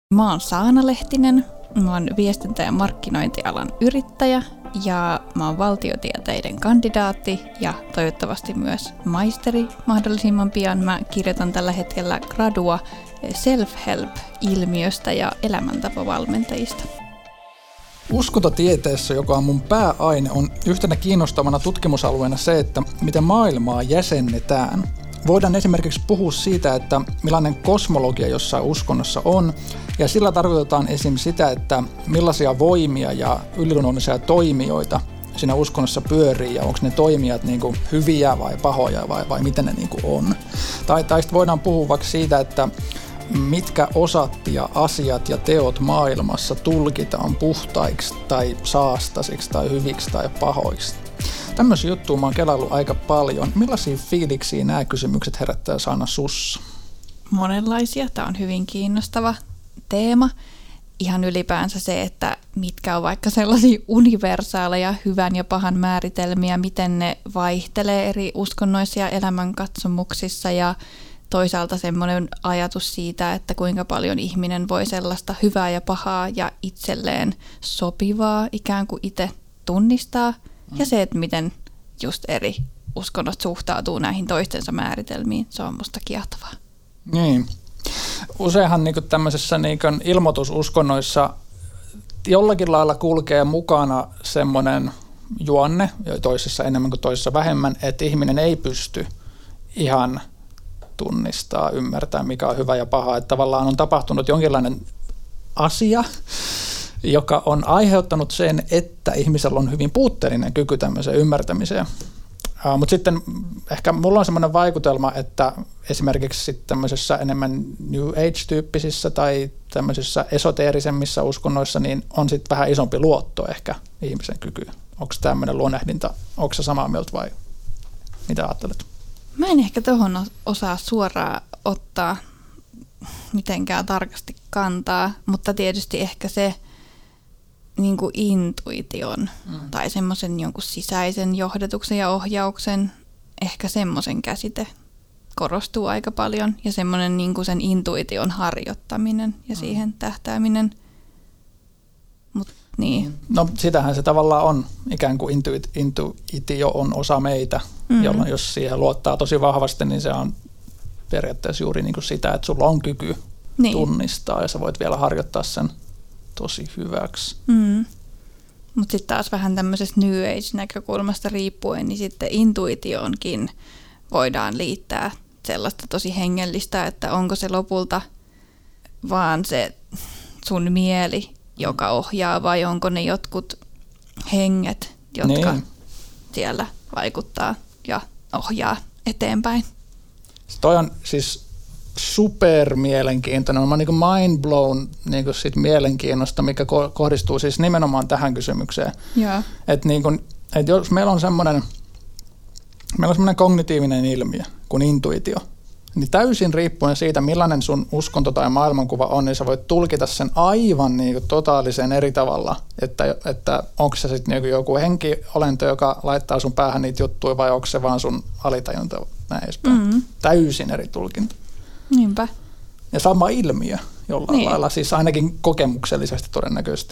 Mä oon Saana Lehtinen, mä oon viestintä- ja markkinointialan yrittäjä ja mä oon valtiotieteiden kandidaatti ja toivottavasti myös maisteri mahdollisimman pian. Mä kirjoitan tällä hetkellä gradua self-help-ilmiöstä ja elämäntapavalmentajista. Uskontotieteessä, joka on mun pääaine, on yhtenä kiinnostavana tutkimusalueena se, että miten maailmaa jäsennetään. Voidaan esimerkiksi puhua siitä, että millainen kosmologia jossain uskonnossa on, ja sillä tarkoitetaan esim. Sitä, että millaisia voimia ja yliluonnollisia toimijoita siinä uskonnossa pyörii, ja onko ne toimijat niinku hyviä vai pahoja vai miten ne niinku on. Tai sitten voidaan puhua vaikka siitä, että mitkä osat ja asiat ja teot maailmassa tulkitaan puhtaiksi tai saastasiksi tai hyviksi tai pahoiksi. Tämmöisiä juttuja mä oon kelaillut aika paljon. Millaisia fiiliksiä nämä kysymykset herättää Saana sussa? Monenlaisia. Tämä on hyvin kiinnostava teema. Ihan ylipäänsä se, että mitkä on vaikka sellaisia universaaleja hyvän ja pahan määritelmiä, miten ne vaihtelee eri uskonnoissa ja elämänkatsomuksissa ja toisaalta semmoinen ajatus siitä, että kuinka paljon ihminen voi sellaista hyvää ja pahaa ja itselleen sopivaa ikään kuin itse tunnistaa. Ja se, että miten just eri uskonnot suhtautuu näihin toistensa määritelmiin, se on musta kiehtovaa. Niin. Useinhan tämmöisessä ilmoitususkonnoissa jollakin lailla kulkee mukana semmoinen juonne, toisessa enemmän kuin toisessa vähemmän, että ihminen ei pysty ihan tunnistaa, ymmärtää, mikä on hyvä ja paha. Että tavallaan on tapahtunut jonkinlainen asia, joka on aiheuttanut sen, että ihmisellä on hyvin puutteellinen kyky tämmöiseen ymmärtämiseen. Mutta sitten ehkä mulla on semmoinen vaikutelma, että esimerkiksi tämmöisessä enemmän New Age-tyyppisissä tai tämmöisissä esoteerisemmissa uskonnoissa niin on sitten vähän isompi luotto ehkä ihmisen kykyyn. Onko tämmöinen luonnehdinta, onko se samaa mieltä vai mitä ajattelet? Mä en ehkä tuohon osaa suoraan ottaa mitenkään tarkasti kantaa, mutta tietysti ehkä se niin kuin intuition tai semmoisen jonkun sisäisen johdatuksen ja ohjauksen, ehkä semmoisen käsite korostuu aika paljon ja semmoinen niin kuin sen intuition harjoittaminen ja siihen tähtääminen. Niin. No sitähän se tavallaan on, ikään kuin intuitio on osa meitä, jolloin jos siihen luottaa tosi vahvasti, niin se on periaatteessa juuri niin kuin sitä, että sulla on kyky tunnistaa ja sä voit vielä harjoittaa sen tosi hyväksi. Mutta sitten taas vähän tämmöisestä New Age-näkökulmasta riippuen, niin sitten intuitioonkin voidaan liittää sellaista tosi hengellistä, että onko se lopulta vaan se sun mieli, joka ohjaa, vai onko ne jotkut henget, jotka siellä vaikuttaa ja ohjaa eteenpäin. Toi on siis super mielenkiintoinen. Mä oon niin mind blown niin sit mielenkiinnosta, mikä kohdistuu siis nimenomaan tähän kysymykseen. Että et jos meillä on semmoinen kognitiivinen ilmiö kuin intuitio, niin täysin riippuen siitä, millainen sun uskonto tai maailmankuva on, niin sä voit tulkita sen aivan totaalisen eri tavalla, että onko se sitten joku henkiolento, joka laittaa sun päähän niitä juttuja, vai onko se vaan sun alitajunta näin edespäin. Täysin eri tulkinta. Niinpä. Ja sama ilmiö jollain lailla, siis ainakin kokemuksellisesti todennäköisesti.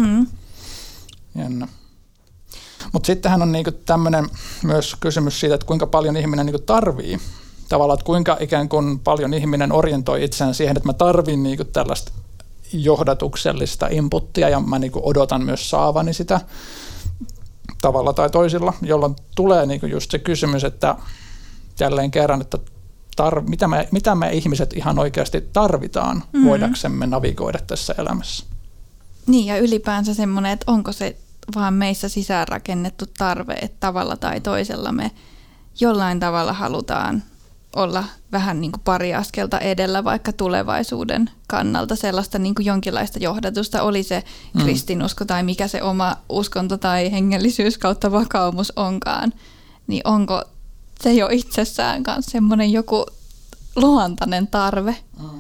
Jännä. Mutta sittenhän on tämmöinen myös kysymys siitä, että kuinka paljon ihminen tarvii. Tavallaan, että kuinka ikään kuin paljon ihminen orientoi itseään siihen, että mä tarvin tällaista johdatuksellista inputtia ja mä odotan myös saavani sitä tavalla tai toisilla, jolloin tulee just se kysymys, että jälleen kerran, että mitä me ihmiset ihan oikeasti tarvitaan voidaksemme navigoida tässä elämässä. Niin ja ylipäänsä semmoinen, että onko se vaan meissä sisäänrakennettu tarve, että tavalla tai toisella me jollain tavalla halutaan olla vähän niin kuin pari askelta edellä vaikka tulevaisuuden kannalta sellaista niin kuin jonkinlaista johdatusta, oli se kristinusko tai mikä se oma uskonto tai hengellisyys kautta vakaumus onkaan, niin onko se jo itsessään kanssa semmoinen joku luontainen tarve?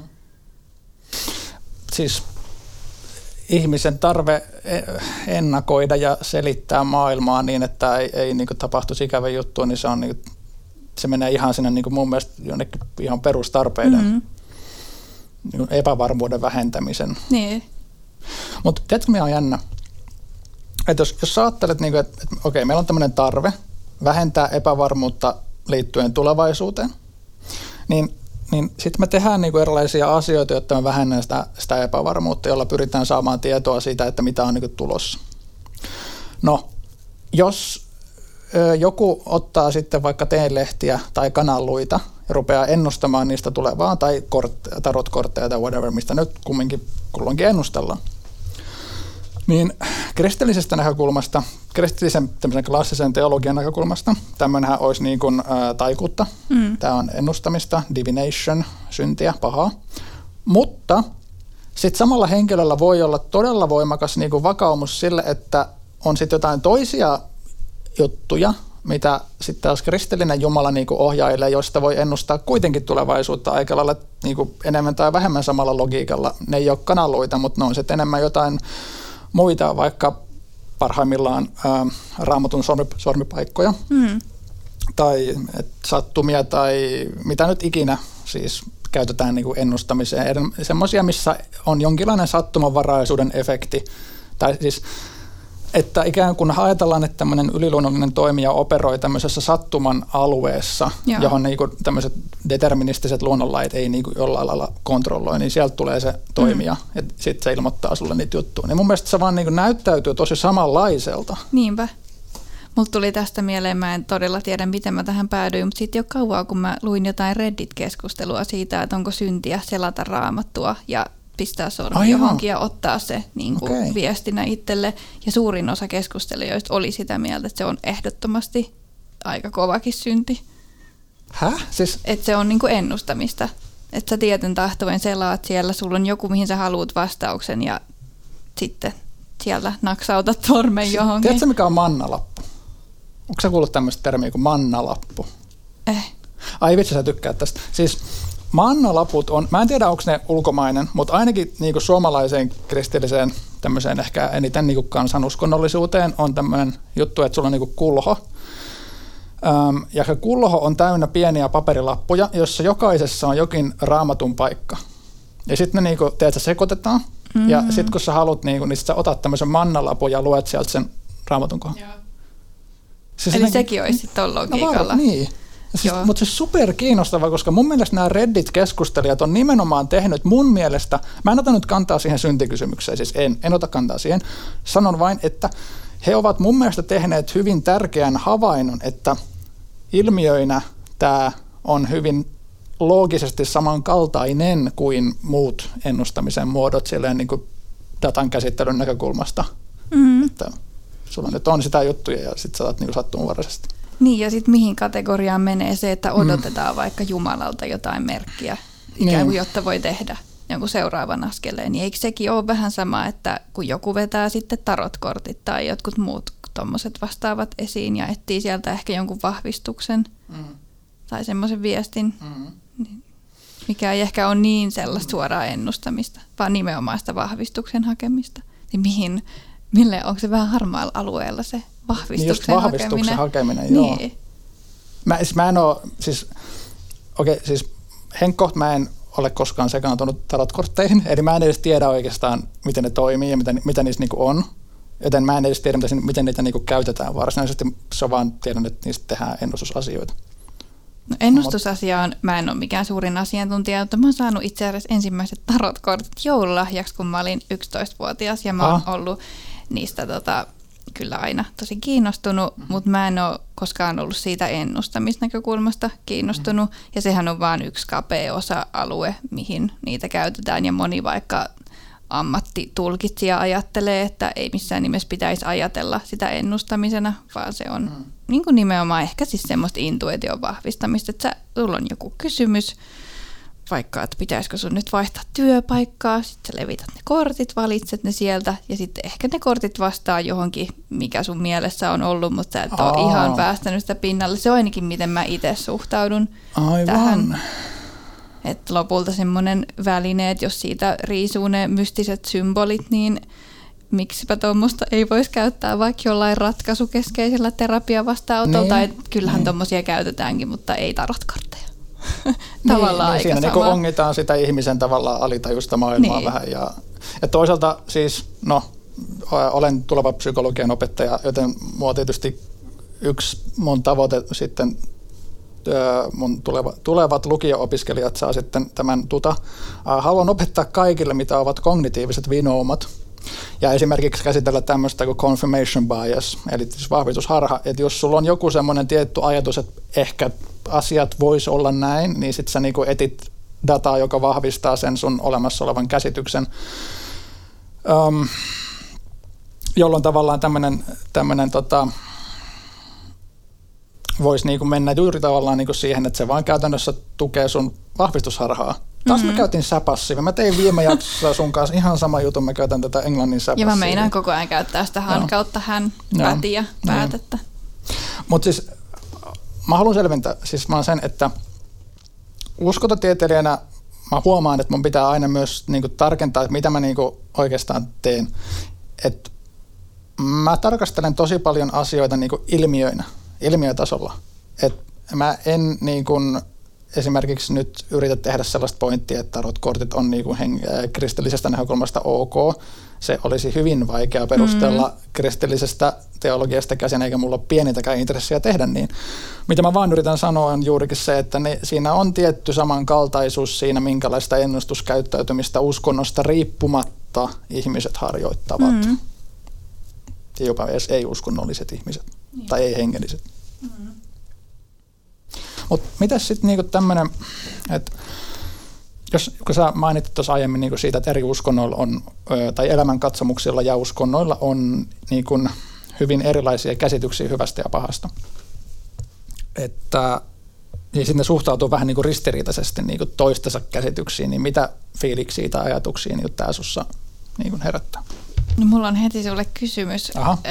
Siis ihmisen tarve ennakoida ja selittää maailmaa niin, että ei tapahtuisi ikävä juttu, niin se on se menee ihan sinne mun mielestä jonnekin ihan perustarpeiden niin epävarmuuden vähentämisen. Niin. Mutta tiedätkö, mikä on jännä? Että jos sä ajattelet, niin että okei, meillä on tämmöinen tarve vähentää epävarmuutta liittyen tulevaisuuteen, niin sitten me tehdään niin kuin erilaisia asioita, jotta me vähennään sitä epävarmuutta, jolla pyritään saamaan tietoa siitä, että mitä on niin kuin tulossa. No, jos joku ottaa sitten vaikka teenlehtiä tai kananluita ja rupeaa ennustamaan niistä tulevaa, tai tarotkortteja tai whatever, mistä nyt kumminkin kulloinkin ennustellaan, niin kristillisestä näkökulmasta, kristillisen tämmöisen klassisen teologian näkökulmasta, tämmöinenhän olisi niin kuin taikuutta. Tämä on ennustamista, divination, syntiä, pahaa. Mutta sitten samalla henkilöllä voi olla todella voimakas niin kuin vakaumus sille, että on sitten jotain toisia juttuja, mitä sitten taas kristillinen Jumala niin kuin ohjailee, joista voi ennustaa kuitenkin tulevaisuutta aika lailla niin kuin enemmän tai vähemmän samalla logiikalla. Ne ei ole kananluita, mutta ne on sitten enemmän jotain muita, vaikka parhaimmillaan Raamatun sormipaikkoja tai sattumia tai mitä nyt ikinä siis käytetään niin kuin ennustamiseen. Semmoisia, missä on jonkinlainen sattumanvaraisuuden efekti. Tai siis, että ikään kuin ajatellaan, että tämmöinen yliluonnollinen toimija operoi tämmöisessä sattuman alueessa, johon niin kuin tämmöiset deterministiset luonnonlait ei niin kuin jollain lailla kontrolloi, niin sieltä tulee se toimija, että sitten se ilmoittaa sulle niitä juttuja. Niin mun mielestä se vaan niin kuin näyttäytyy tosi samanlaiselta. Niinpä. Mulla tuli tästä mieleen, mä en todella tiedä, miten mä tähän päädyin, mutta sitten jo kauan, kun mä luin jotain Reddit-keskustelua siitä, että onko syntiä selata Raamattua ja pistää sormi johonkin ja ottaa se niin kuin viestinä itselle. Ja suurin osa keskustelijoista oli sitä mieltä, että se on ehdottomasti aika kovakin synti. Häh? Siis? Että se on niin kuin ennustamista. Että sä tieten tahtoen selaat siellä, sulla on joku, mihin sä haluat vastauksen ja sitten siellä naksautat sormen johonkin. Tiedätkö, mikä on mannalappu? Onko sä kuullut tämmöistä termiä kuin mannalappu? Ai vitsi, sä tykkää tästä. Siis mannalaput on, mä en tiedä onko ne ulkomainen, mutta ainakin niin kuin suomalaiseen kristilliseen tämmöiseen ehkä eniten niin kuin kansanuskonnollisuuteen on tämmöinen juttu, että sulla on niin kuin kulho. Ja se kulho on täynnä pieniä paperilappuja, joissa jokaisessa on jokin Raamatun paikka. Ja sitten ne niin kuin, sekoitetaan. Ja sitten kun sä haluat, niin sä otat tämmöisen mannalapun ja luet sieltä sen Raamatun kohdan. Siis eli sekin olisi sitten tuon logiikalla. Niin. Siis, mutta se on super kiinnostavaa, koska mun mielestä nämä Reddit-keskustelijat on nimenomaan tehnyt mun mielestä, mä en ota nyt kantaa siihen syntikysymykseen, siis en ota kantaa siihen, sanon vain, että he ovat mun mielestä tehneet hyvin tärkeän havainnon, että ilmiöinä tämä on hyvin loogisesti samankaltainen kuin muut ennustamisen muodot silleen niin kuin datan käsittelyn näkökulmasta. Että sulla nyt on sitä juttuja ja sitten sä otat niin sattumanvaraisesti. Niin, ja sitten mihin kategoriaan menee se, että odotetaan vaikka Jumalalta jotain merkkiä, ikään kuin jotta voi tehdä jonkun seuraavan askeleen. Niin eikö sekin ole vähän sama, että kun joku vetää sitten tarotkortit tai jotkut muut tommoset vastaavat esiin ja etsii sieltä ehkä jonkun vahvistuksen tai semmoisen viestin, mikä ei ehkä ole niin sellaista suoraa ennustamista, vaan nimenomaan sitä vahvistuksen hakemista. Niin onko se vähän harmaalla alueella se vahvistuksen hakeminen? Joo. Niin. Mä en ole, siis henkkoht mä en ole koskaan sekaantunut tarotkortteihin, eli mä en edes tiedä oikeastaan, miten ne toimii ja mitä niissä niinku on. Joten mä en edes tiedä, miten niitä niinku käytetään varsinaisesti, se on vaan tiedän, että niistä tehdään ennustusasioita. No ennustusasia on, mä en ole mikään suurin asiantuntija, mutta mä oon saanut itse asiassa ensimmäiset tarotkortit joululahjaksi, kun mä olin 11-vuotias ja mä oon ollut niistä kyllä aina tosi kiinnostunut, mutta mä en ole koskaan ollut siitä ennustamisnäkökulmasta kiinnostunut ja sehän on vain yksi kapea osa-alue, mihin niitä käytetään ja moni vaikka ammattitulkitsija ajattelee, että ei missään nimessä pitäisi ajatella sitä ennustamisena, vaan se on niin kuin nimenomaan ehkä siis semmoista intuition vahvistamista, että sulla on joku kysymys, vaikka, että pitäisikö sun nyt vaihtaa työpaikkaa, sitten sä levität ne kortit, valitset ne sieltä ja sitten ehkä ne kortit vastaa johonkin, mikä sun mielessä on ollut, mutta sä et ole ihan päästänyt sitä pinnalle. Se on ainakin, miten mä itse suhtaudun tähän. Että lopulta semmoinen väline, että jos siitä riisuu ne mystiset symbolit, niin miksipä tuommoista ei voisi käyttää vaikka jollain ratkaisukeskeisellä terapiavastaanotolla. Niin, kyllähän tuommoisia käytetäänkin, mutta ei tarotkortteja. tavallaan niin, siinä niin ongitaan sitä ihmisen tavallaan alitajusta maailmaa vähän. Ja toisaalta siis, olen tuleva psykologian opettaja, joten mua tietysti yksi mun tavoite sitten, mun tulevat lukio-opiskelijat saa sitten tämän haluan opettaa kaikille, mitä ovat kognitiiviset vinoumat. Ja esimerkiksi käsitellä tämmöistä kuin confirmation bias, eli siis vahvistusharha, että jos sulla on joku semmoinen tietty ajatus, että ehkä asiat vois olla näin, niin sitten sä niinku etit dataa, joka vahvistaa sen sun olemassa olevan käsityksen, jolloin tavallaan tämmöinen voisi niinku mennä juuri tavallaan niinku siihen, että se vaan käytännössä tukee sun vahvistusharhaa. Taas mä käytin säpassiivia. Mä tein viime jaksossa sun kanssa ihan sama jutun, mä käytän tätä englannin säpassiivia. Ja mä meinaan koko ajan käyttää sitä han kautta hän pätiä päätettä. Mutta siis mä haluan selventää siis vaan sen, että uskontotieteilijänä mä huomaan, että mun pitää aina myös niinku tarkentaa, että mitä mä niinku oikeastaan teen. Et mä tarkastelen tosi paljon asioita niinku ilmiötasolla. Et mä en niinku esimerkiksi nyt yritä tehdä sellaista pointtia, että tarotkortit on niinku kristillisestä näkökulmasta ok. Se olisi hyvin vaikea perustella kristillisestä teologiasta käsin, eikä mulla ole pienintäkään intressiä tehdä niin. Mitä mä vaan yritän sanoa on juurikin se, että siinä on tietty samankaltaisuus siinä, minkälaista ennustuskäyttäytymistä uskonnosta riippumatta ihmiset harjoittavat. Ja jopa edes ei-uskonnolliset ihmiset tai ei-hengelliset. Mutta mitäs sitten niinku tämmöinen, että kun sä mainitsit tuossa aiemmin niinku siitä, että eri uskonnoilla on, tai elämänkatsomuksilla ja uskonnoilla on niinku hyvin erilaisia käsityksiä hyvästä ja pahasta. Että niin sitten ne suhtautuu vähän niinku ristiriitaisesti niinku toistensa käsityksiin, niin mitä fiiliksiä tai ajatuksia niinku tää sussa niinku herättää? No mulla on heti sulle kysymys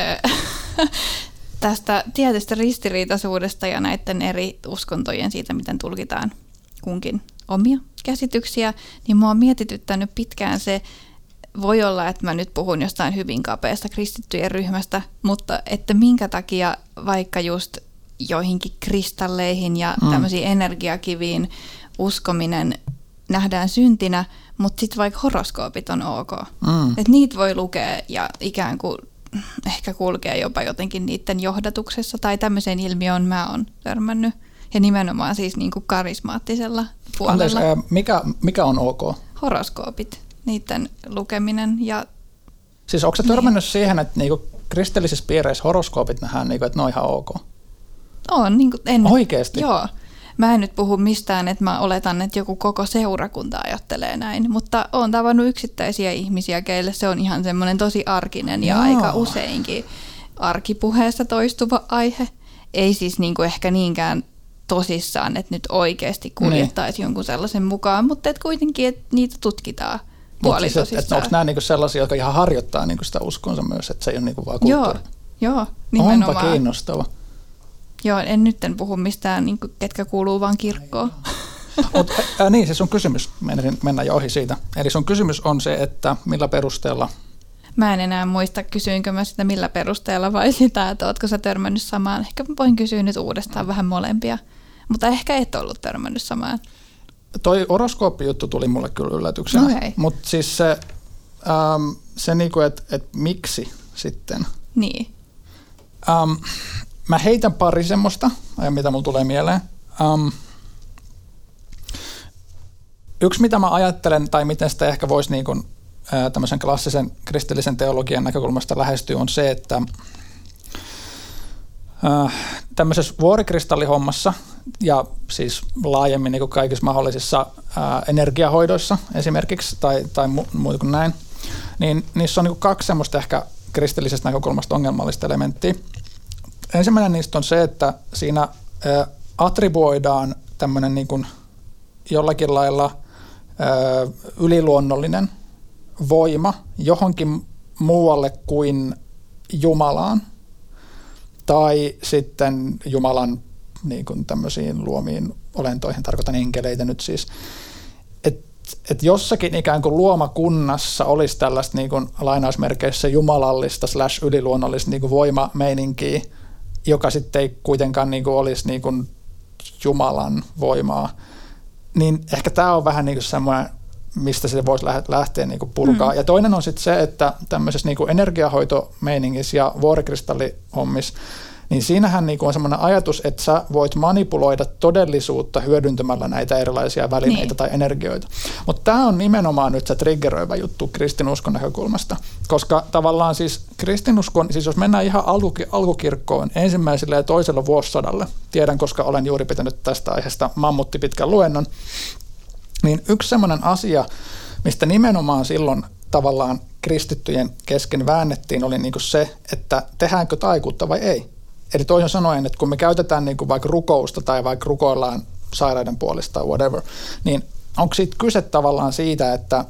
tästä tietystä ristiriitaisuudesta ja näiden eri uskontojen siitä, miten tulkitaan kunkin omia käsityksiä, niin mua on mietityttänyt pitkään se, voi olla, että mä nyt puhun jostain hyvin kapeasta kristittyjen ryhmästä, mutta että minkä takia vaikka just joihinkin kristalleihin ja tämmöisiin energiakiviin uskominen nähdään syntinä, mutta sitten vaikka horoskoopit on ok. Että niitä voi lukea ja ikään kuin ehkä kulkee jopa jotenkin niiden johdatuksessa tai tämmöiseen ilmiöön mä oon törmännyt. Ja nimenomaan siis niin kuin karismaattisella puolella. Mikä on ok? Horoskoopit, niiden lukeminen. Ja siis onko sä törmännyt siihen, että niinku kristillisissä piireissä horoskoopit nähdään, niinku, että ne on ihan ok? On. Niin kuin oikeasti? Joo. Mä en nyt puhu mistään, että mä oletan, että joku koko seurakunta ajattelee näin, mutta oon tavannut yksittäisiä ihmisiä, keille se on ihan semmoinen tosi arkinen ja aika useinkin arkipuheessa toistuva aihe. Ei siis niinku ehkä niinkään tosissaan, että nyt oikeasti kuljettaisi jonkun sellaisen mukaan, mutta et kuitenkin, että niitä tutkitaan puolitosissaan. Siis, onko nämä niinku sellaisia, jotka ihan harjoittaa niinku sitä uskonsa myös, että se ei ole niinku vaan kulttuuri? Joo, nimenomaan. Onpa kiinnostava. Joo, en puhu mistään, niin kuin, ketkä kuuluu vaan kirkkoon. Niin, se sun kysymys, mennään jo ohi siitä. Eli sun kysymys on se, että millä perusteella? Mä en enää muista, kysyinkö mä sitä millä perusteella vai sitä, että ootko sä törmännyt samaan. Ehkä voin kysyä nyt uudestaan vähän molempia, mutta ehkä et ollut törmännyt samaan. Toi horoskooppijuttu tuli mulle kyllä yllätyksenä, mutta siis se niinku, että miksi sitten? Niin. Mä heitän pari semmoista, mitä mulla tulee mieleen. Yksi, mitä mä ajattelen, tai miten sitä ehkä voisi niin kuin, tämmöisen klassisen kristillisen teologian näkökulmasta lähestyä, on se, että tämmöisessä vuorikristallihommassa ja siis laajemmin niin kuin kaikissa mahdollisissa energiahoidoissa esimerkiksi, tai muuta kuin näin, niin niissä on niin kuin kaksi semmoista ehkä kristillisestä näkökulmasta ongelmallista elementtiä. Ensimmäinen niistä on se, että siinä attribuoidaan tämmöinen niin kuin jollakin lailla yliluonnollinen voima johonkin muualle kuin Jumalaan tai sitten Jumalan niin kuin tämmöisiin luomiin olentoihin, tarkoitan enkeleitä nyt siis, että jossakin ikään kuin luomakunnassa olisi tällaista niin kuin lainausmerkeissä jumalallista / yliluonnollista niin kuin voimameininkiä, joka sitten ei kuitenkaan niin kuin olisi niin kuin Jumalan voimaa. Niin ehkä tämä on vähän niin kuin semmoinen, mistä se voisi lähteä niin kuin purkaa. Ja toinen on sitten se, että tämmöisessä niin kuin energiahoitomeiningissä ja vuorikristallihommissä, niin siinähän niin kuin on semmoinen ajatus, että sä voit manipuloida todellisuutta hyödyntämällä näitä erilaisia välineitä tai energioita. Mutta tämä on nimenomaan nyt se triggeröivä juttu kristinuskon näkökulmasta, koska tavallaan siis kristinuskon, siis jos mennään ihan alkukirkkoon ensimmäiselle ja toiselle vuosisadalle, tiedän, koska olen juuri pitänyt tästä aiheesta pitkän luennon, niin yksi semmoinen asia, mistä nimenomaan silloin tavallaan kristittyjen kesken väännettiin, oli niin kuin se, että tehdäänkö taikuutta vai ei. Eli toisin sanoen, että kun me käytetään niin kuin vaikka rukousta tai vaikka rukoillaan sairaiden puolesta tai whatever, niin onko siitä kyse tavallaan siitä, että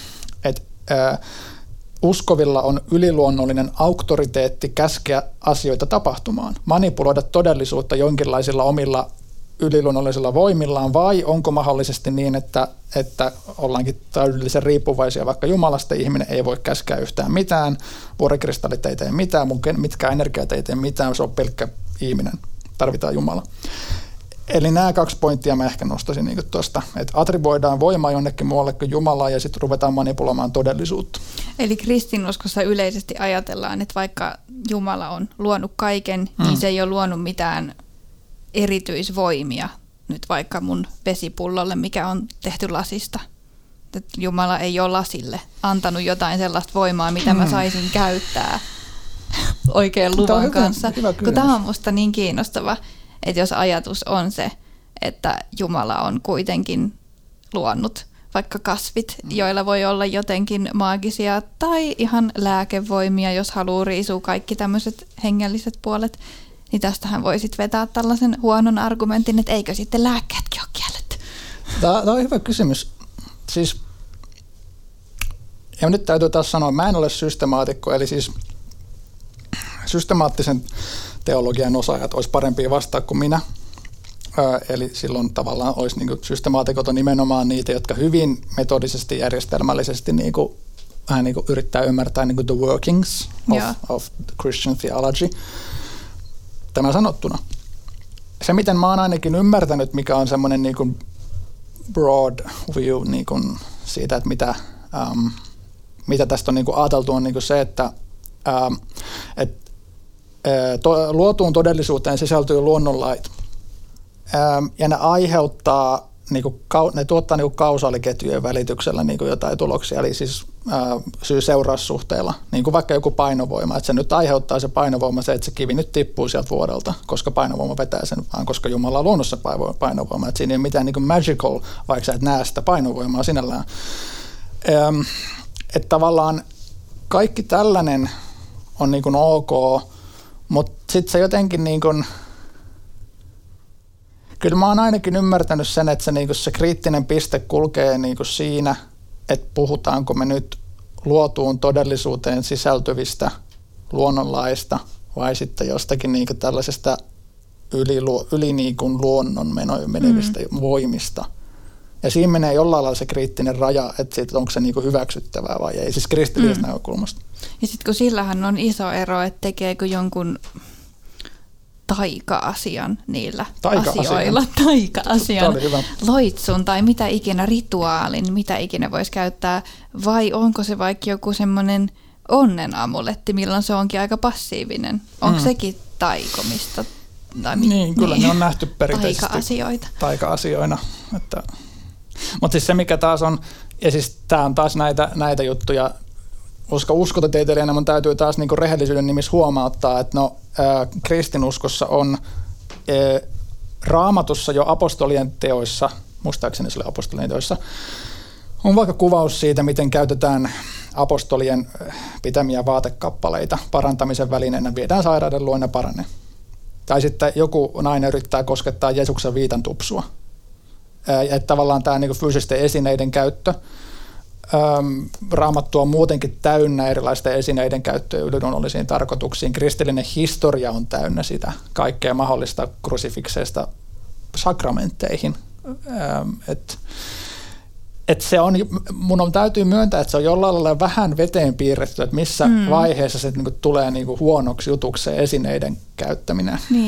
uskovilla on yliluonnollinen auktoriteetti käskeä asioita tapahtumaan, manipuloida todellisuutta jonkinlaisilla omilla yliluonnollisilla voimillaan, vai onko mahdollisesti niin, että ollaankin täydellisen riippuvaisia vaikka Jumalasta, ihminen ei voi käskeä yhtään mitään, vuorikristallit ei tee mitään, mitkään energiat ei tee mitään, se on pelkkä ihminen, tarvitaan Jumala. Eli nämä 2 pointtia mä ehkä nostaisin niin tuosta, että attribuoidaan voimaa jonnekin muualle kuin Jumalaa ja sitten ruvetaan manipuloimaan todellisuutta. Eli kristinuskossa yleisesti ajatellaan, että vaikka Jumala on luonut kaiken, niin se ei ole luonut mitään erityisvoimia, nyt vaikka mun vesipullolle, mikä on tehty lasista. Että Jumala ei ole lasille antanut jotain sellaista voimaa, mitä mä saisin käyttää oikein luvan kanssa. Kun tämä on musta niin kiinnostava, että jos ajatus on se, että Jumala on kuitenkin luonut vaikka kasvit, joilla voi olla jotenkin maagisia tai ihan lääkevoimia, jos haluaa riisua kaikki tämmöiset hengelliset puolet, niin tästähän voi sitten vetää tällaisen huonon argumentin, että eikö sitten lääkkeetkin ole kielletty? Tämä on hyvä kysymys. Siis, ja nyt täytyy taas sanoa, mä en ole systemaatikko, eli siis systemaattisen teologian osaajat olisi parempia vastaa kuin minä. Eli silloin tavallaan olisi niin kuin systemaatikot on nimenomaan niitä, jotka hyvin metodisesti, järjestelmällisesti niin kuin, vähän niin kuin yrittää ymmärtää niin kuin the workings of Christian theology. Tämä sanottuna. Se, miten mä oon ainakin ymmärtänyt, mikä on semmoinen niin kuin broad view niin kuin siitä, että mitä tästä on niin kuin ajateltu, on niin kuin se, että luotuun todellisuuteen sisältyy luonnonlait. Ja ne aiheuttaa, ne tuottaa kausaaliketjujen välityksellä jotain tuloksia, eli siis syy-seuraussuhteilla, niin kuin vaikka joku painovoima, että se nyt aiheuttaa se painovoima se, että se kivi nyt tippuu sieltä vuorelta, koska painovoima vetää sen, vaan koska Jumala on luonnossa painovoima, että siinä ei ole mitään niin kuin magical, vaikka sä et näe sitä painovoimaa sinällään. Että tavallaan kaikki tällainen on niin kuin ok, mutta sitten se jotenkin niin kuin, kyllä mä oon ainakin ymmärtänyt sen, että se kriittinen piste kulkee siinä, että puhutaanko me nyt luotuun todellisuuteen sisältyvistä luonnonlaista vai sitten jostakin tällaisesta yli luonnon menevistä voimista. Ja siinä menee jollain lailla se kriittinen raja, että siitä onko se hyväksyttävää vai ei, siis kristillisestä näkökulmasta. Ja sitten kun sillähän on iso ero, että tekeekö jonkun taika-asian niillä asioilla, taika-asian, loitsun tai mitä ikinä, rituaalin, mitä ikinä voisi käyttää, vai onko se vaikka joku semmoinen onnenamuletti, milloin se onkin aika passiivinen? Onko sekin taikomista? Niin, kyllä ne on nähty perinteisesti taika-asioina. Mutta siis se, mikä taas on, ja siis tämä on taas näitä juttuja, koska uskontatieteilijänä mun täytyy taas niinku rehellisyyden nimissä huomauttaa, että kristinuskossa on Raamatussa jo apostolien teoissa, muistaakseni se oli apostolien teoissa, on vaikka kuvaus siitä, miten käytetään apostolien pitämiä vaatekappaleita parantamisen välineenä, viedään sairauden luo ja paranee. Tai sitten joku nainen yrittää koskettaa Jeesuksen viitan tupsua. Että tavallaan tämä niinku fyysisten esineiden käyttö, Raamattu on muutenkin täynnä erilaisten esineiden käyttöä yliluonnollisiin tarkoituksiin. Kristillinen historia on täynnä sitä kaikkea mahdollista krusifikseista sakramentteihin. Se on, mun täytyy myöntää, että se on jollain lailla vähän veteen piirretty, että missä vaiheessa se tulee huonoksi jutuksi se esineiden käyttäminen. Niin.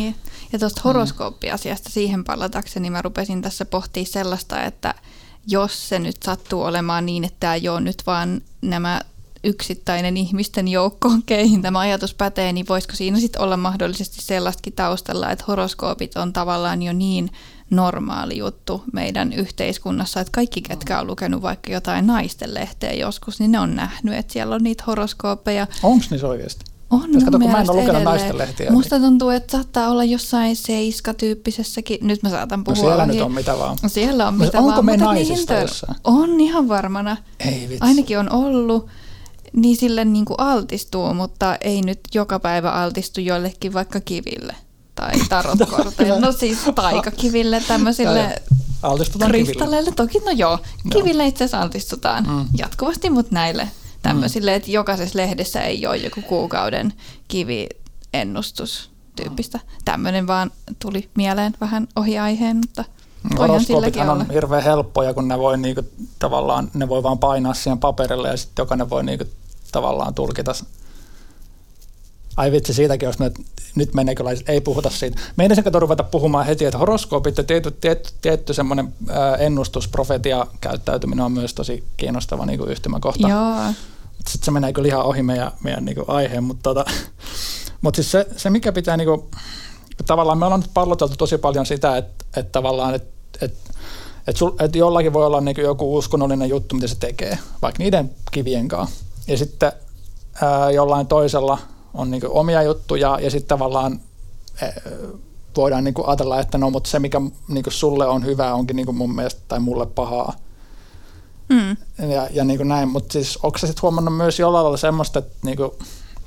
Ja tuosta horoskooppiasiasta siihen palatakseni mä rupesin tässä pohtimaan sellaista, että jos se nyt sattuu olemaan niin, että tämä ei ole nyt vaan nämä yksittäinen ihmisten joukko, keihin tämä ajatus pätee, niin voisiko siinä sitten olla mahdollisesti sellaistakin taustalla, että horoskoopit on tavallaan jo niin normaali juttu meidän yhteiskunnassa, että kaikki, ketkä on lukenut vaikka jotain naistenlehteä joskus, niin ne on nähnyt, että siellä on niitä horoskoopeja. Onko niissä oikeasti? On kato, kun mä en ole lukenut edelleen. naistenlehtiä. Musta tuntuu, että saattaa olla jossain Seiska-tyyppisessäkin. Nyt mä saatan puhua. No siellä nyt on mitä vaan. No siellä on mitä onko vaan. Me Mutta naisista jossain? On ihan varmana. Ei vitsi. Ainakin on ollut. Niin sille niin kuin altistuu, mutta ei nyt joka päivä altistu jollekin vaikka kiville tai tarotkorteille. No siis taikakiville, tämmöisille kristalleille. Toki, no joo, kiville itse asiassa altistutaan jatkuvasti, mutta näille tämmöisille, että jokaisessa lehdessä ei ole joku kuukauden kiviennustus tyyppistä. Tämmöinen vaan tuli mieleen vähän ohi aiheen, mutta horoskoopithan on hirveän helppoja, kun ne voi niinku, tavallaan ne voi vaan painaa siihen paperille ja sitten jokainen voi niinku, tavallaan tulkita. Ai vitsi, siitäkin jos nyt menee kyllä, ei puhuta siitä. Meidän sen kato ruveta puhumaan heti, että horoskoopit ja tietty semmoinen ennustusprofetia käyttäytyminen on myös tosi kiinnostava niinku yhtymäkohta. Joo. Sitten se menee kyllä ihan ohi meidän niinku aiheen, mutta siis se mikä pitää niinku, tavallaan me ollaan nyt palloteltu tosi paljon sitä, että tavallaan, että jollakin voi olla niin joku uskonnollinen juttu, mitä se tekee, vaikka niiden kivien kanssa. Ja sitten jollain toisella on niin omia juttuja ja sitten tavallaan voidaan niin ajatella, että no, mutta se mikä niin sulle on hyvä onkin niin mun mielestä tai mulle pahaa. Ja niin näin, mutta siis onko sä sitten huomannut myös jollain lailla semmoista, että niin kuin,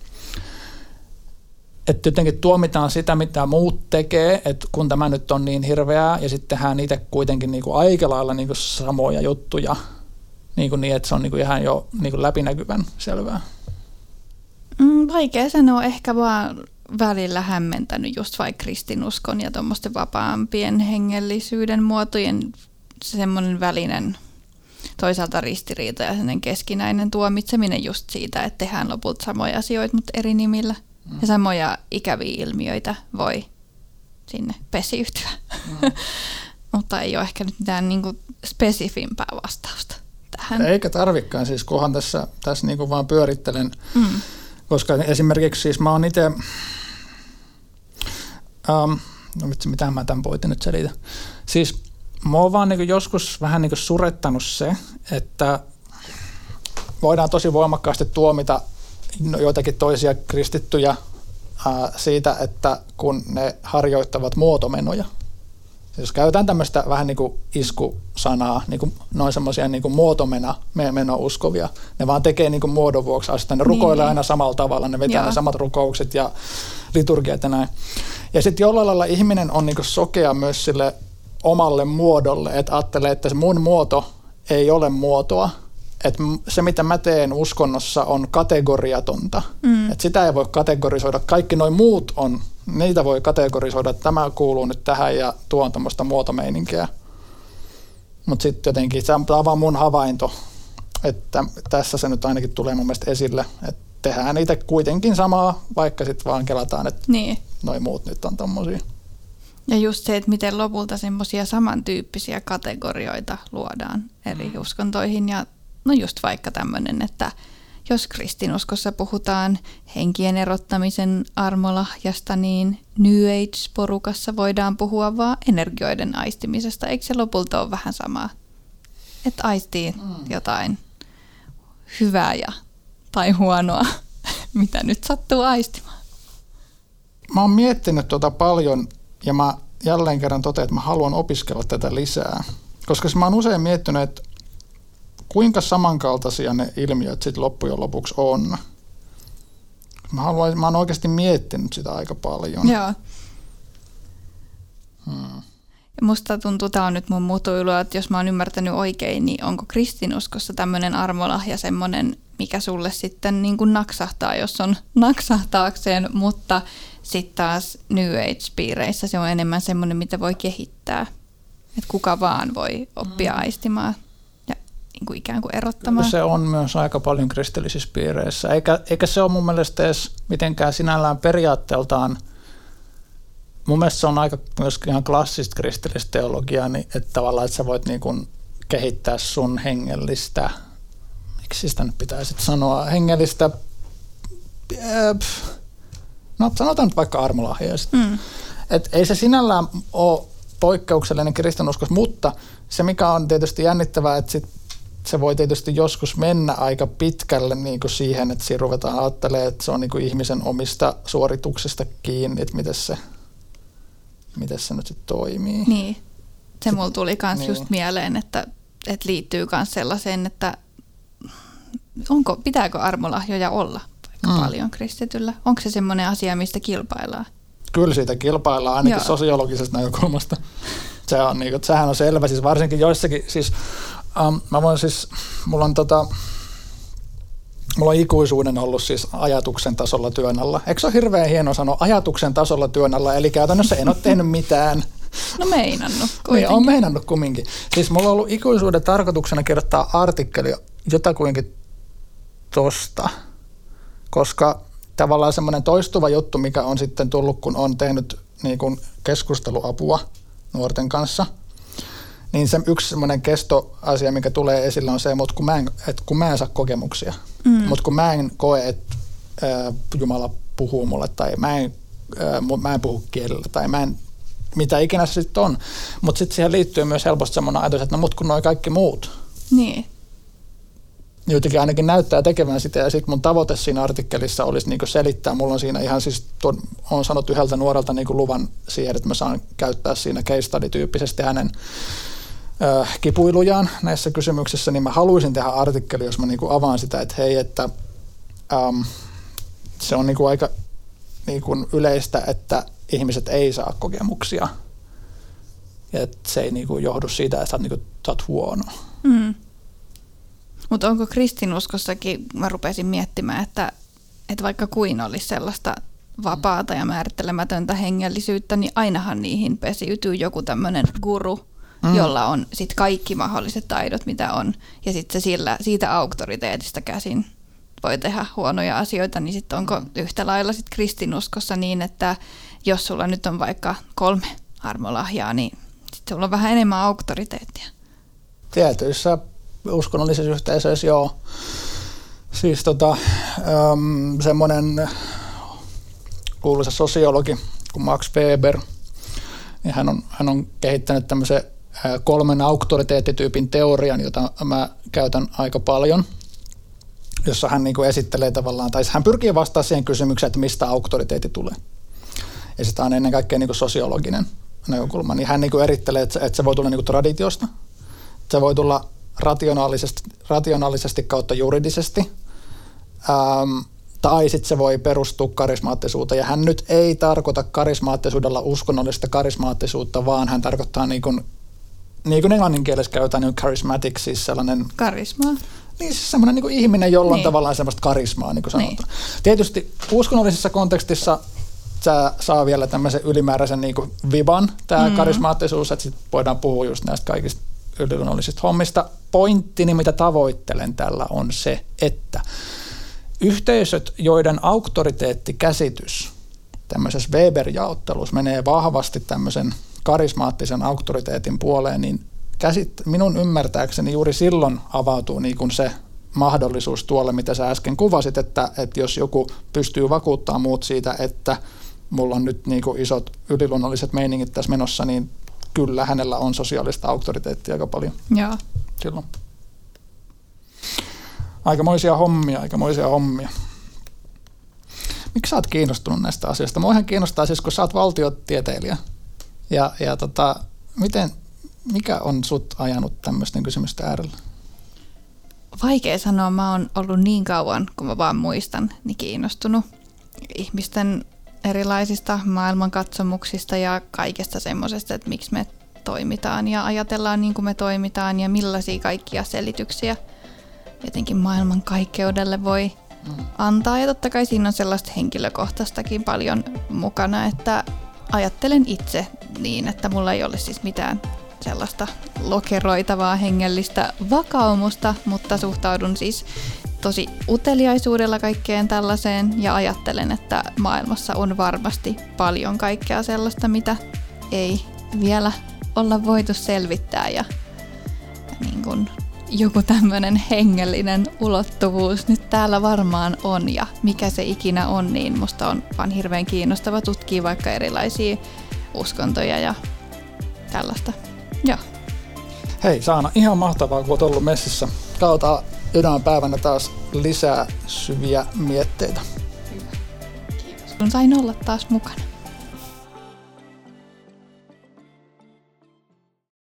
että jotenkin tuomitaan sitä, mitä muut tekee, että kun tämä nyt on niin hirveää, ja sitten tehdään itse kuitenkin niin kuin aika lailla niin kuin samoja juttuja, niin, että se on niin kuin ihan jo niin kuin läpinäkyvän selvää. Vaikea sanoa, ehkä vaan välillä hämmentänyt just vaikka kristinuskon ja tuommoisten vapaampien hengellisyyden muotojen semmoinen välinen toisaalta ristiriita ja sellainen keskinäinen tuomitseminen just siitä, että tehdään lopulta samoja asioita, mutta eri nimillä. Ja samoja ikäviä ilmiöitä voi sinne pesiytyä. Mutta ei ole ehkä nyt mitään niin kuin spesifimpää vastausta tähän. Eikä tarvikaan, siis kunhan tässä niin kuin vaan pyörittelen. Koska esimerkiksi siis mä oon itse, no vitsi, mitä mä tämän voitin nyt selitä. Siis mä oon vaan niin kuin joskus vähän niin kuin surettanut se, että voidaan tosi voimakkaasti tuomita joitakin toisia kristittyjä siitä, että kun ne harjoittavat muotomenoja. Jos käytetään tämmöistä vähän niin kuin iskusanaa, niin kuin noin semmoisia niin kuin muotomeno-uskovia, ne vaan tekee niin kuin muodon vuoksi asioita. Ne rukoilee aina samalla tavalla, ne vetää ne samat rukoukset ja liturgiat ja näin. Ja sitten jollain lailla ihminen on niin kuin sokea myös sille omalle muodolle, että ajattelee, että se mun muoto ei ole muotoa, että se, mitä mä teen uskonnossa, on kategoriatonta. Että sitä ei voi kategorisoida. Kaikki nuo muut on, niitä voi kategorisoida, että tämä kuuluu nyt tähän ja tuo on tämmöistä muotomeininkiä. Mutta sitten jotenkin, tämä on vaan mun havainto, että tässä se nyt ainakin tulee mun mielestä esille, että tehdään niitä kuitenkin samaa, vaikka sitten vaan kelataan, että noi muut nyt on tommosia. Ja just se, että miten lopulta semmoisia samantyyppisiä kategorioita luodaan eri uskontoihin ja no just vaikka tämmöinen, että jos kristinuskossa puhutaan henkien erottamisen armolahjasta, niin New Age-porukassa voidaan puhua vaan energioiden aistimisesta. Eikö se lopulta ole vähän samaa? Että aistii jotain hyvää tai huonoa, mitä nyt sattuu aistimaan. Mä oon miettinyt paljon ja mä jälleen kerran totean, että mä haluan opiskella tätä lisää. Koska mä oon usein miettinyt, että kuinka samankaltaisia ne ilmiöt sitten loppujen lopuksi on. Mä oon oikeasti miettinyt sitä aika paljon. Joo. Musta tuntuu, tämä on nyt mun mutuilua, että jos mä oon ymmärtänyt oikein, niin onko kristinuskossa tämmöinen armolahja semmoinen, mikä sulle sitten niin kuin naksahtaa, jos on naksahtaakseen, mutta sitten taas New Age-piireissä se on enemmän semmoinen, mitä voi kehittää. Että kuka vaan voi oppia aistimaan ja niin kuin ikään kuin erottamaan. Se on myös aika paljon kristillisissä piireissä, eikä se ole mun mielestä edes mitenkään sinällään periaatteeltaan mun mielestä se on aika myöskin ihan klassista kristillistä teologiaa, niin että tavallaan, että sä voit niin kuin kehittää sun hengellistä, miksi sitä nyt pitää sitten sanoa, hengellistä, no sanotaan nyt vaikka armolahjaa. Että ei se sinällään ole poikkeuksellinen kristinuskos, mutta se mikä on tietysti jännittävää, että se voi tietysti joskus mennä aika pitkälle niin kuin siihen, että siinä ruvetaan ajattelemaan, että se on niin kuin ihmisen omista suorituksista kiinni, että miten se nyt sitten toimii. Niin, se mulla tuli myös niin just mieleen, että liittyy myös sellaiseen, että pitääkö armolahjoja olla vaikka paljon kristityllä? Onko se semmoinen asia, mistä kilpaillaan? Kyllä siitä kilpaillaan ainakin sosiologisesta näkökulmasta. Sehän on selvä, siis varsinkin joissakin, siis mulla on ikuisuuden ollut siis ajatuksen tasolla työn alla. Eikö se ole hirveän hieno sanoa ajatuksen tasolla työn alla, eli käytännössä en ole tehnyt mitään. No meinannut kuitenkin. Niin, olen meinannut kumminkin. Siis mulla on ollut ikuisuuden tarkoituksena kirjoittaa artikkeli jotakuinkin tosta, koska tavallaan semmoinen toistuva juttu, mikä on sitten tullut, kun on tehnyt niin kuin keskusteluapua nuorten kanssa, niin se yksi semmoinen kestoasia, mikä tulee esille, on se, että kun mä en saa kokemuksia, mutta kun mä en koe, että Jumala puhuu mulle, tai mä en puhu kielellä, tai mitä ikinä se sitten on. Mutta sitten siihen liittyy myös helposti semmoinen ajatus, että no mut kun noi kaikki muut. Niin. Jotenkin ainakin näyttää tekevän sitä, ja sitten mun tavoite siinä artikkelissa olisi niinku selittää. Mulla on siinä ihan siis, olen saanut yhdeltä nuorelta niinku luvan siihen, että mä saan käyttää siinä case study-tyyppisesti hänen kipuilujaan näissä kysymyksissä, niin mä haluaisin tehdä artikkeli, jos mä niinku avaan sitä, että hei, että se on niinku aika niinku yleistä, että ihmiset ei saa kokemuksia. Ja että se ei niinku johdu siitä, että sä oot huono. Mutta onko kristinuskossakin, mä rupesin miettimään, että vaikka kuin olisi sellaista vapaata ja määrittelemätöntä hengellisyyttä, niin ainahan niihin pesiytyy joku tämmöinen guru, jolla on sit kaikki mahdolliset taidot, mitä on. Ja sitten se siitä auktoriteetista käsin voi tehdä huonoja asioita, niin sitten onko yhtä lailla sit kristinuskossa niin, että jos sulla nyt on vaikka 3 armolahjaa, niin sitten sulla on vähän enemmän auktoriteettia. Tietyissä uskonnollisessa yhteisöissä, joo. Siis semmoinen kuuluisa sosiologi kuin Max Weber, niin hän on kehittänyt tämmöisen 3 auktoriteettityypin teorian, jota mä käytän aika paljon, jossa hän niinku esittelee tavallaan, tai hän pyrkii vastaamaan siihen kysymykseen, että mistä auktoriteetti tulee. Ja sitä on ennen kaikkea niinku sosiologinen näkökulma. Niin hän niinku erittelee, että se voi tulla niinku traditiosta, se voi tulla rationaalisesti kautta juridisesti, tai sitten se voi perustua karismaattisuuteen. Ja hän nyt ei tarkoita karismaattisuudella uskonnollista karismaattisuutta, vaan hän tarkoittaa niin kuin englannin kielessä käytetään niin charismatic, siis sellainen karismaa. Niin siis semmoinen niin kuin ihminen, jolla on tavallaan semmoista karismaa, niin kuin sanotaan. Tietysti uskonnollisessa kontekstissa tämä saa vielä tämmöisen ylimääräisen niin kuin viban, tämä karismaattisuus, että sitten voidaan puhua just näistä kaikista yliluonnollisista hommista. Pointtini, mitä tavoittelen tällä, on se, että yhteisöt, joiden auktoriteettikäsitys tämmöisessä Weber-jaottelussa menee vahvasti tämmöisen karismaattisen auktoriteetin puoleen, niin minun ymmärtääkseni juuri silloin avautuu niin kuin se mahdollisuus tuolle, mitä sä äsken kuvasit, että jos joku pystyy vakuuttamaan muut siitä, että mulla on nyt niin kuin isot yliluonnolliset meiningit tässä menossa, niin kyllä hänellä on sosiaalista auktoriteettia aika paljon. Joo. Silloin. Aikamoisia hommia. Miksi sä oot kiinnostunut näistä asioista? Mua ihan kiinnostaa siis, kun sä oot valtiotieteilijä. Ja mikä on sut ajanut tämmöisten kysymysten äärellä? Vaikea sanoa. Mä oon ollut niin kauan, kun mä vaan muistan, niin kiinnostunut ihmisten erilaisista maailmankatsomuksista ja kaikesta semmoisesta, että miksi me toimitaan ja ajatellaan niin kuin me toimitaan ja millaisia kaikkia selityksiä jotenkin maailman kaikkeudelle voi antaa. Ja totta kai siinä on sellaista henkilökohtaistakin paljon mukana, että ajattelen itse niin, että mulla ei ole siis mitään sellaista lokeroitavaa hengellistä vakaumusta, mutta suhtaudun siis tosi uteliaisuudella kaikkeen tällaiseen ja ajattelen, että maailmassa on varmasti paljon kaikkea sellaista, mitä ei vielä olla voitu selvittää ja niin kuin joku tämmöinen hengellinen ulottuvuus nyt täällä varmaan on ja mikä se ikinä on, niin musta on vaan hirveän kiinnostava tutkia vaikka erilaisia uskontoja ja tällaista. Joo. Hei Saana, ihan mahtavaa kun olet ollut messissä. Katsotaan jonain päivänä taas lisää syviä mietteitä. Kiitos kun sain olla taas mukana.